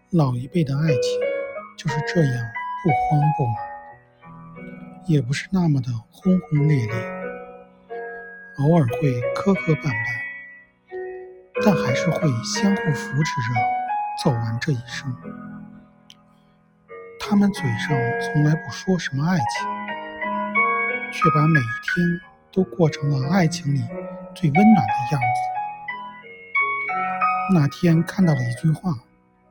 老一辈的爱情就是这样不慌不忙，也不是那么的轰轰烈烈，偶尔会磕磕绊绊，但还是会相互扶持着走完这一生。他们嘴上从来不说什么爱情，却把每一天都过成了爱情里最温暖的样子。那天看到了一句话：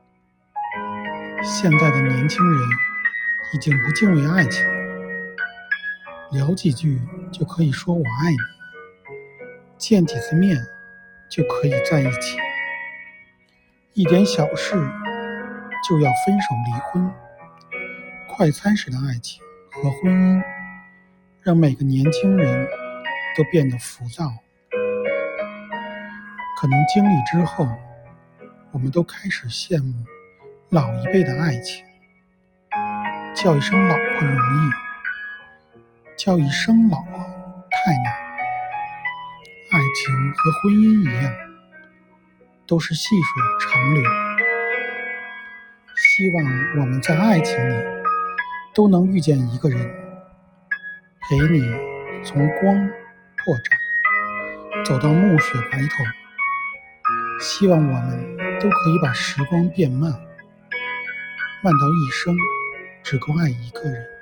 现在的年轻人已经不敬畏爱情，聊几句就可以说我爱你，见几次面就可以在一起，一点小事就要分手离婚。快餐式的爱情和婚姻让每个年轻人都变得浮躁。可能经历之后，我们都开始羡慕老一辈的爱情，叫一声老婆容易，叫一声老太难。爱情和婚姻一样，都是细水长流。希望我们在爱情里都能遇见一个人，陪你从光破绽走到暮雪白头。希望我们都可以把时光变慢，慢到一生只够爱一个人。